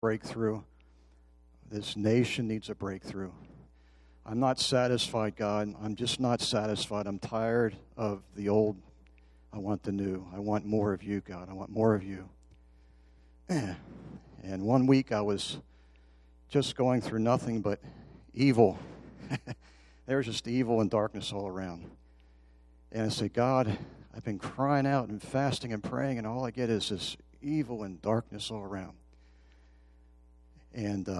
breakthrough. This nation needs a breakthrough. I'm not satisfied, God. I'm just not satisfied. I'm tired of the old. I want the new. I want more of you, God. I want more of you. And one week I was just going through nothing but evil. There was just evil and darkness all around. And I said, God, I've been crying out and fasting and praying, and all I get is this evil and darkness all around. And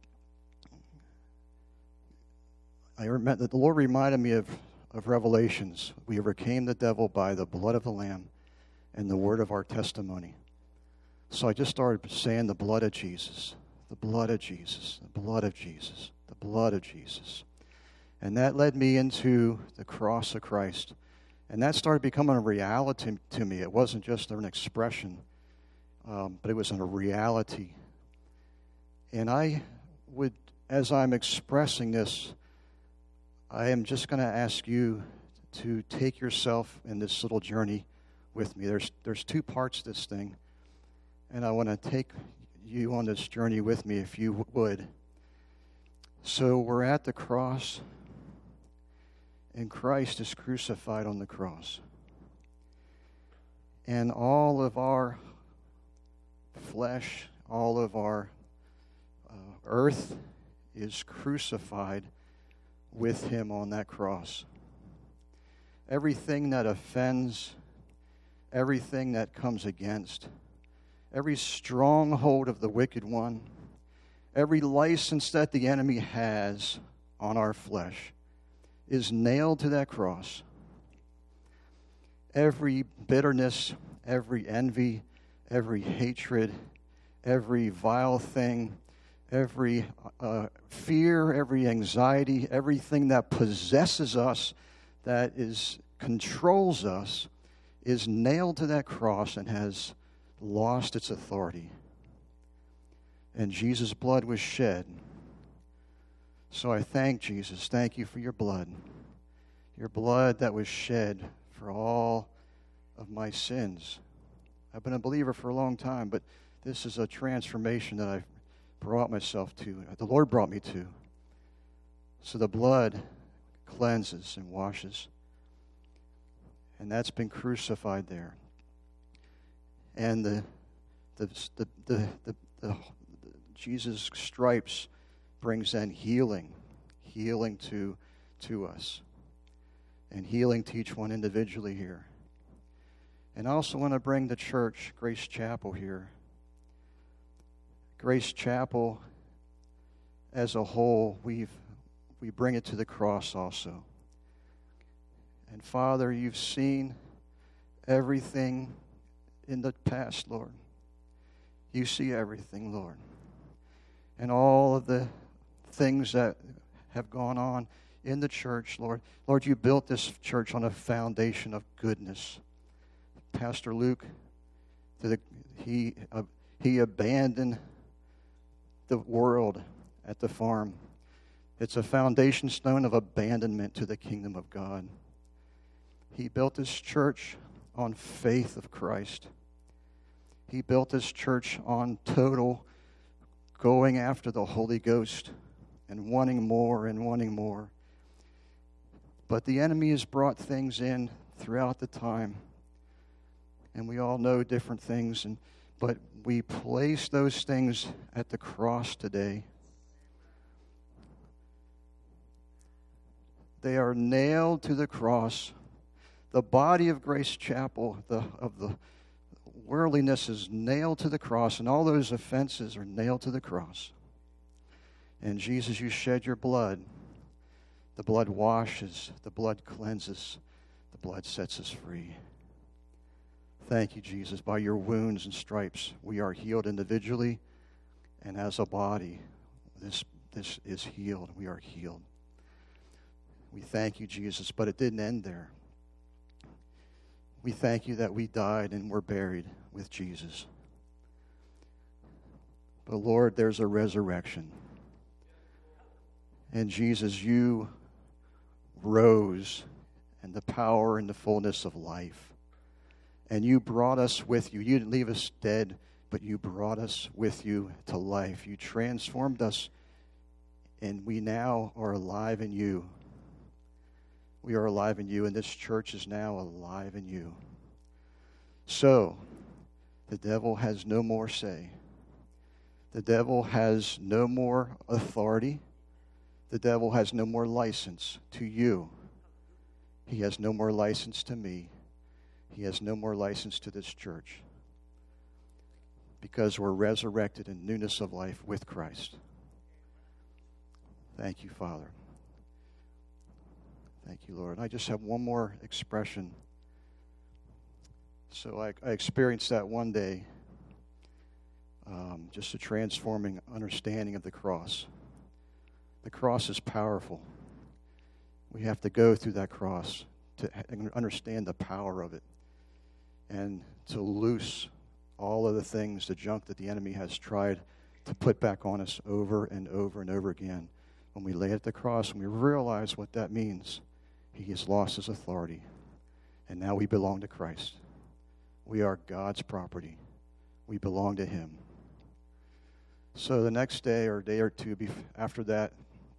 I remember that the Lord reminded me of Revelations. We overcame the devil by the blood of the Lamb and the word of our testimony. So I just started saying the blood of Jesus, the blood of Jesus, the blood of Jesus, the blood of Jesus. And that led me into the cross of Christ. And that started becoming a reality to me. It wasn't just an expression, but it was a reality. And I would, as I'm expressing this, I am just going to ask you to take yourself in this little journey with me. There's two parts to this thing, and I want to take you on this journey with me, if you would. So we're at the cross, and Christ is crucified on the cross. And all of our flesh, all of our earth is crucified with him on that cross. Everything that offends, everything that comes against, every stronghold of the wicked one, every license that the enemy has on our flesh is nailed to that cross. Every bitterness, every envy, every hatred, every vile thing, every fear, every anxiety, everything that possesses us, that controls us, is nailed to that cross and has lost its authority. And Jesus' blood was shed. So I thank Jesus. Thank you for your blood that was shed for all of my sins. I've been a believer for a long time, but this is a transformation that I've brought myself to, the Lord brought me to. So the blood cleanses and washes. And that's been crucified there. And the Jesus' stripes brings in healing to us, and healing to each one individually here. And I also want to bring the church, Grace Chapel, here. Grace Chapel as a whole, we bring it to the cross also. And Father, you've seen everything in the past, Lord. You see everything, Lord. And all of the things that have gone on in the church, Lord. Lord, you built this church on a foundation of goodness. Pastor Luke, he abandoned the world at the farm. It's a foundation stone of abandonment to the kingdom of God. He built this church on faith of Christ. He built this church on total going after the Holy Ghost and wanting more and wanting more. But the enemy has brought things in throughout the time, and we all know different things, but we place those things at the cross today. They are nailed to the cross. The body of Grace Chapel, of the worldliness, is nailed to the cross, and all those offenses are nailed to the cross. And Jesus, you shed your blood. The blood washes, the blood cleanses, the blood sets us free. Thank you, Jesus. By your wounds and stripes, we are healed individually, and as a body, this is healed. We are healed. We thank you, Jesus, but it didn't end there. We thank you that we died and were buried with Jesus. But Lord, there's a resurrection. And Jesus, you rose in the power and the fullness of life. And you brought us with you. You didn't leave us dead but you brought us with you to life. You transformed us, and we now are alive in you. We are alive in you, and this church is now alive in you. So, the devil has no more say. The devil has no more authority. The devil has no more license to you. He has no more license to me. He has no more license to this church. Because we're resurrected in newness of life with Christ. Thank you, Father. Thank you, Lord. I just have one more expression. So I experienced that one day. Just a transforming understanding of the cross. The cross is powerful. We have to go through that cross to understand the power of it and to loose all of the things, the junk that the enemy has tried to put back on us over and over and over again. When we lay at the cross and we realize what that means, he has lost his authority. And now we belong to Christ. We are God's property. We belong to him. So the next day or day or two after that,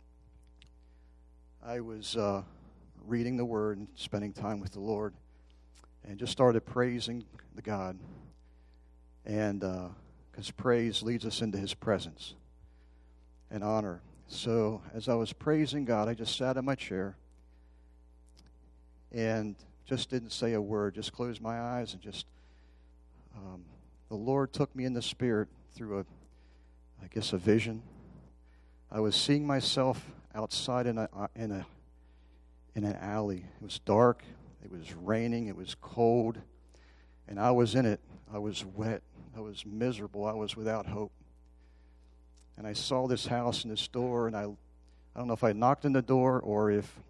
I was reading the Word and spending time with the Lord and just started praising the God. And because praise leads us into his presence and honor. So as I was praising God, I just sat in my chair and just didn't say a word, just closed my eyes and just, the Lord took me in the Spirit through a vision. I was seeing myself outside in an alley. It was dark, it was raining, it was cold, and I was in it. I was wet, I was miserable, I was without hope. And I saw this house and this door, and I don't know if I knocked on the door or if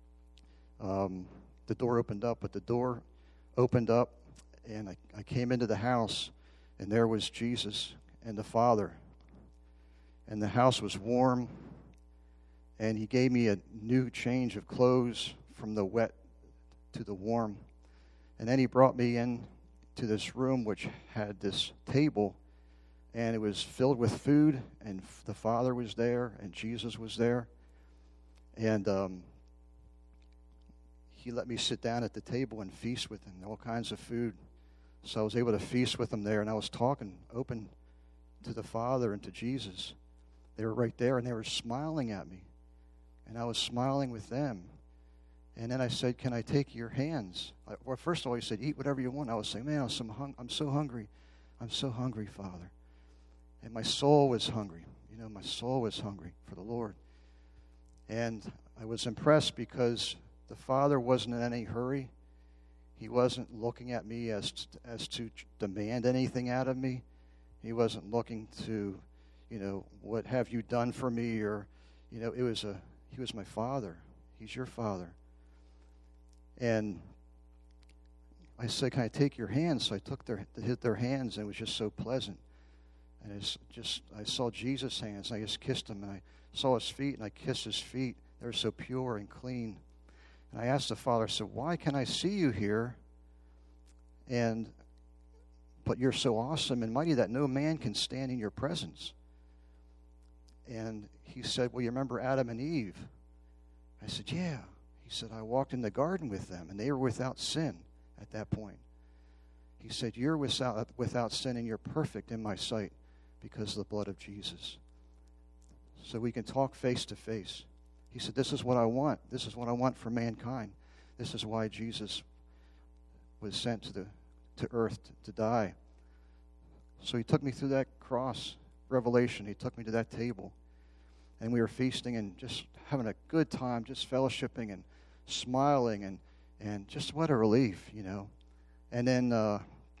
the door opened up, but the door opened up, and I came into the house, and there was Jesus and the Father. And the house was warm, and he gave me a new change of clothes from the wet to the warm. And then he brought me in to this room which had this table, and it was filled with food, and the Father was there, and Jesus was there. And he let me sit down at the table and feast with him, all kinds of food. So I was able to feast with him there, and I was talking open to the Father and to Jesus. They were right there, and they were smiling at me. And I was smiling with them. And then I said, can I take your hands? Well, first of all, he said, eat whatever you want. I was saying, man, I'm so hungry. I'm so hungry, Father. And my soul was hungry. My soul was hungry for the Lord. And I was impressed because the Father wasn't in any hurry. He wasn't looking at me as to demand anything out of me. He wasn't looking to, what have you done for me? Or, he was my Father. He's your Father. And I said, can I take your hands? So I took their hands, and it was just so pleasant. And I saw Jesus' hands, and I just kissed him, and I saw his feet, and I kissed his feet. They were so pure and clean. And I asked the Father, I said, why can I see you here? But you're so awesome and mighty that no man can stand in your presence. And he said, well, you remember Adam and Eve? I said, yeah. He said, I walked in the garden with them, and they were without sin at that point. He said, you're without sin, and you're perfect in my sight because of the blood of Jesus. So we can talk face to face. He said, this is what I want. This is what I want for mankind. This is why Jesus was sent to earth to die. So he took me through that cross revelation. He took me to that table. And we were feasting and just having a good time, just fellowshipping and smiling and just what a relief, And then I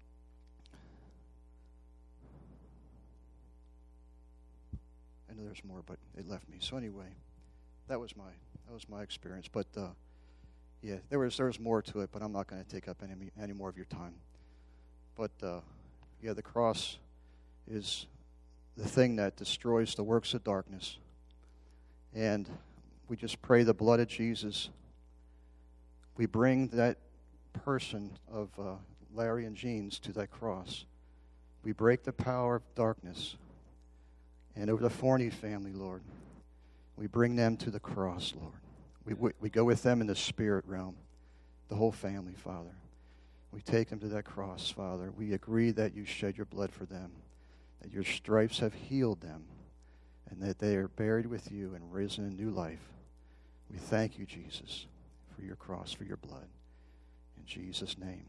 know there's more, but it left me. So anyway, that was my experience. But yeah, there was more to it, but I'm not going to take up any more of your time. But the cross is the thing that destroys the works of darkness. And we just pray the blood of Jesus. We bring that person of Larry and Jean's to that cross We break the power of darkness. And over the Forney family, Lord, we bring them to the cross, Lord. We go with them in the spirit realm, the whole family, Father. We take them to that cross, Father. We agree that you shed your blood for them, that your stripes have healed them, and that they are buried with you and risen in new life. We thank you, Jesus, for your cross, for your blood. In Jesus' name.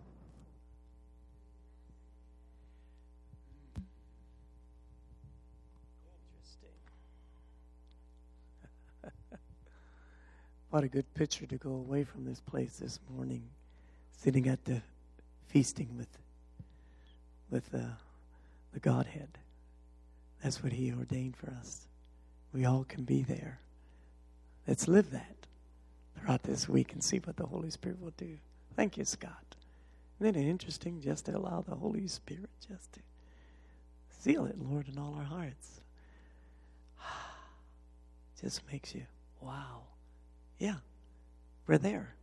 What a good picture to go away from this place this morning, sitting at the feasting with the Godhead. That's what He ordained for us. We all can be there. Let's live that throughout this week and see what the Holy Spirit will do. Thank you, Scott. Isn't it interesting just to allow the Holy Spirit just to seal it, Lord, in all our hearts? Just makes you, wow. Yeah, we're there.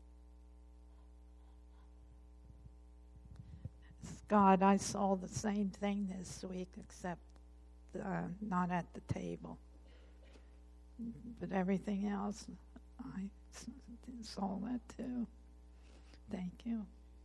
Scott, I saw the same thing this week, except not at the table. But everything else, I saw that too. Thank you.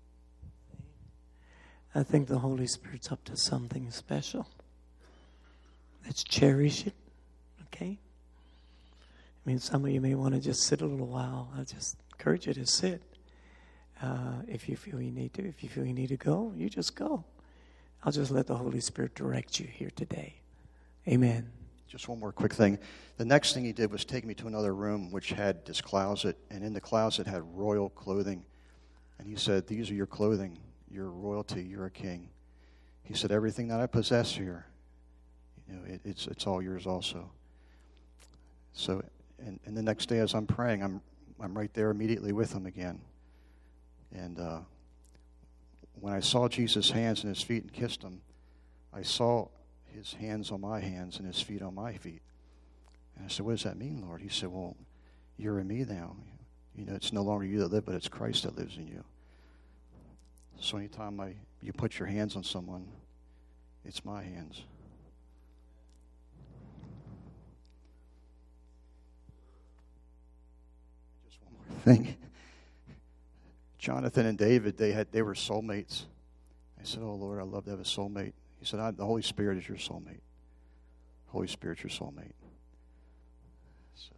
I think the Holy Spirit's up to something special. Let's cherish it, okay? I mean, some of you may want to just sit a little while. I just encourage you to sit. If you feel you need to. If you feel you need to go, you just go. I'll just let the Holy Spirit direct you here today. Amen. Just one more quick thing. The next thing he did was take me to another room which had this closet, and in the closet had royal clothing. And he said, these are your clothing. You're royalty. You're a king. He said, everything that I possess here, it's all yours also. So, and the next day as I'm praying, I'm right there immediately with him again. And when I saw Jesus' hands and his feet and kissed him, I saw his hands on my hands and his feet on my feet. And I said, what does that mean, Lord? He said, well, you're in me now. It's no longer you that live, but it's Christ that lives in you. So anytime you put your hands on someone, it's my hands. Just one more thing. Jonathan and David, they were soulmates. I said, oh, Lord, I'd love to have a soulmate. He said, the Holy Spirit is your soulmate. Holy Spirit's your soulmate. So,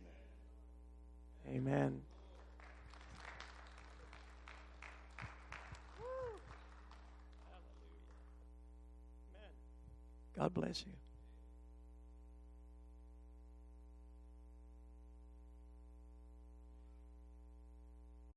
amen. God bless you.